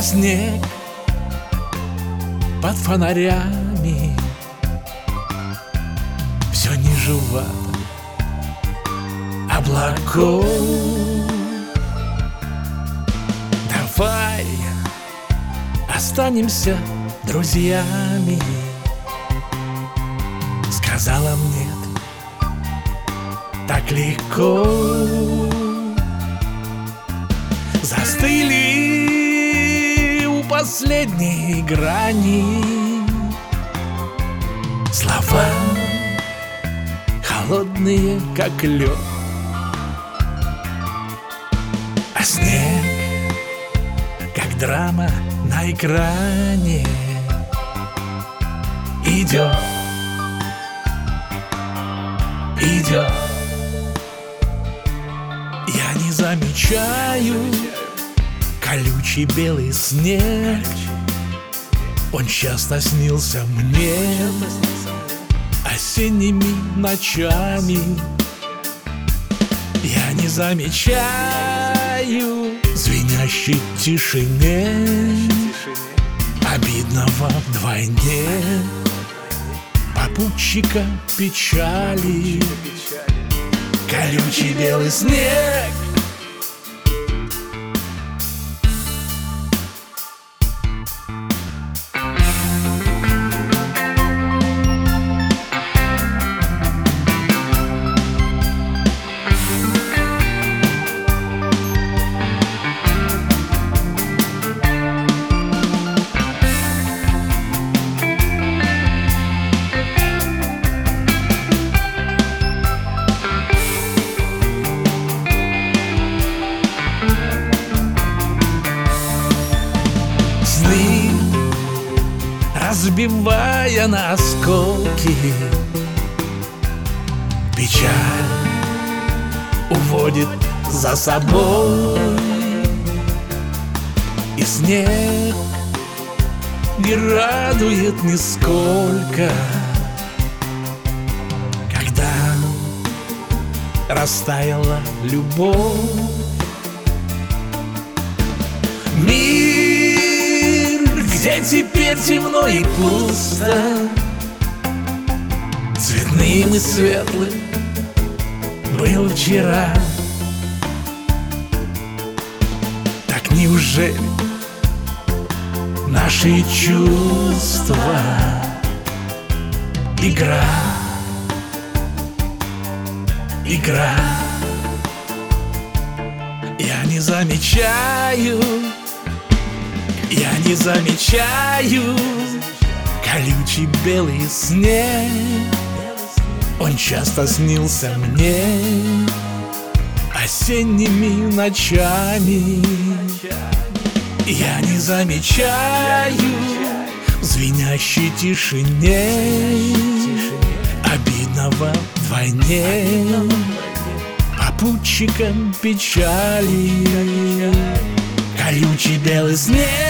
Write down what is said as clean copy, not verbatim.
снег под фонарями все не жевато облаков. Давай останемся друзьями, сказала мне ты так легко. Застыли у последней грани слова, холодные, как лед. А снег, как драма на экране, идет, идет. Я не замечаю колючий белый снег. Он часто снился мне осенними ночами. Я не замечаю звенящей тишине обидного вдвойне попутчика печали. Колючий белый снег. Разбивая на осколки, печаль уводит за собой. И снег не радует нисколько, когда растаяла любовь. Где теперь темно и пусто, цветным и светлым был вчера. Так неужели наши чувства игра, игра? Я не замечаю, я не замечаю колючий белый снег. Он часто снился мне осенними ночами. Я не замечаю в звенящей тишине обидного вдвойне попутчиком печали. Колючий белый снег.